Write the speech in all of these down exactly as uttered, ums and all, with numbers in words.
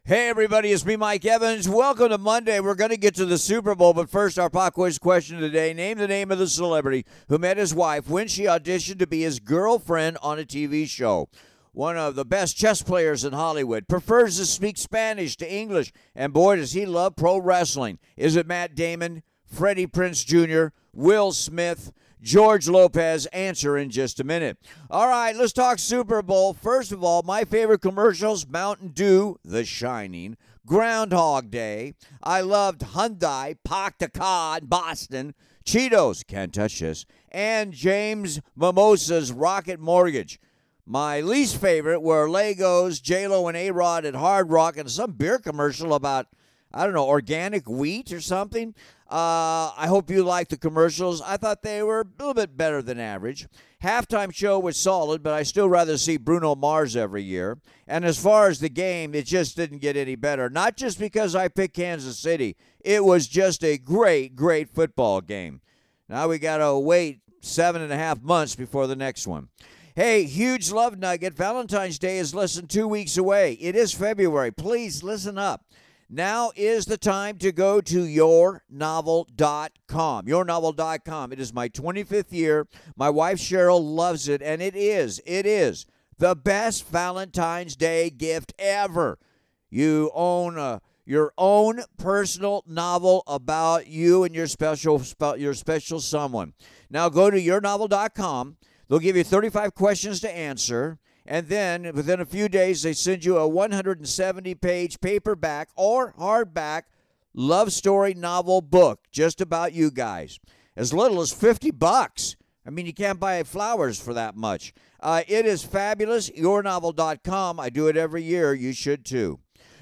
Hey, everybody, it's me, Mike Evans. Welcome to Monday. We're going to get to the Super Bowl, but first, our pop quiz question today. Name the name of the celebrity who met his wife when she auditioned to be his girlfriend on a T V show. One of the best chess players in Hollywood, prefers to speak Spanish to English, and boy, does he love pro wrestling. Is it Matt Damon, Freddie Prinze Junior, Will Smith, George Lopez? Answer in just a minute. All right, let's talk Super Bowl. First of all, my favorite commercials, Mountain Dew, The Shining, Groundhog Day. I loved Hyundai, Park the Car in Boston, Cheetos, Can't Touch This, and James Mimosa's Rocket Mortgage. My least favorite were Legos, J-Lo and A-Rod at Hard Rock, and some beer commercial about, I don't know, organic wheat or something. Uh, I hope you liked the commercials. I thought they were a little bit better than average. Halftime show was solid, but I still rather see Bruno Mars every year. And as far as the game, it just didn't get any better. Not just because I picked Kansas City. It was just a great, great football game. Now we got to wait seven and a half months before the next one. Hey, huge love nugget. Valentine's Day is less than two weeks away. It is February. Please listen up. Now is the time to go to your novel dot com. your novel dot com. It is my twenty-fifth year. My wife Cheryl loves it, and it is, it is the best Valentine's Day gift ever. You own a, your own personal novel about you and your special, your special someone. Now go to your novel dot com. They'll give you thirty-five questions to answer. And then, within a few days, they send you a one hundred seventy page paperback or hardback love story novel book just about you guys. As little as fifty bucks. I mean, you can't buy flowers for that much. Uh, it is fabulous. your novel dot com. I do it every year. You should too.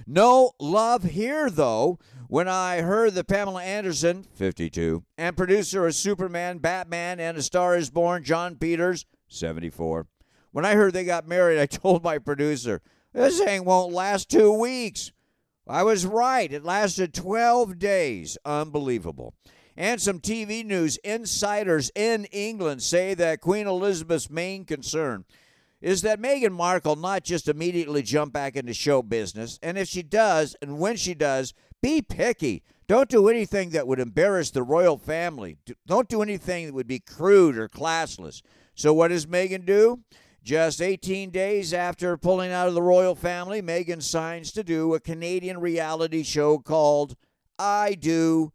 No love here, though, when I heard that Pamela Anderson, fifty-two, and producer of Superman, Batman, and A Star is Born, John Peters, seventy-four. When I heard they got married, I told my producer, this thing won't last two weeks. I was right. It lasted twelve days. Unbelievable. And some T V news. Insiders in England say that Queen Elizabeth's main concern is that Meghan Markle not just immediately jump back into show business. And if she does, and when she does, be picky. Don't do anything that would embarrass the royal family. Don't do anything that would be crude or classless. So what does Meghan do? Just eighteen days after pulling out of the royal family, Meghan signs to do a Canadian reality show called I Do,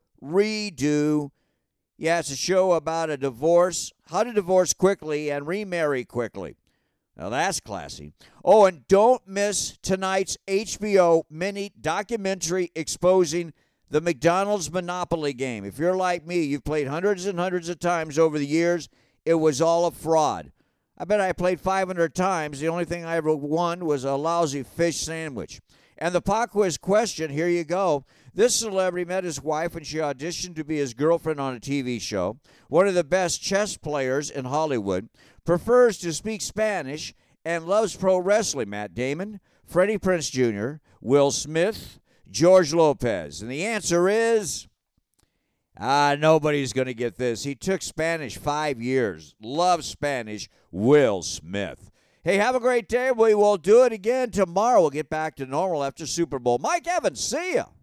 Redo. Yeah, it's a show about a divorce, how to divorce quickly and remarry quickly. Now, that's classy. Oh, and don't miss tonight's H B O mini documentary exposing the McDonald's Monopoly game. If you're like me, you've played hundreds and hundreds of times over the years. It was all a fraud. I bet I played five hundred times. The only thing I ever won was a lousy fish sandwich. And the pop quiz question, here you go. This celebrity met his wife when she auditioned to be his girlfriend on a T V show. One of the best chess players in Hollywood. Prefers to speak Spanish and loves pro wrestling. Matt Damon, Freddie Prinze Junior, Will Smith, George Lopez. And the answer is... Ah, nobody's going to get this. He took Spanish five years. Loves Spanish. Will Smith. Hey, have a great day. We will do it again tomorrow. We'll get back to normal after Super Bowl. Mike Evans, see ya.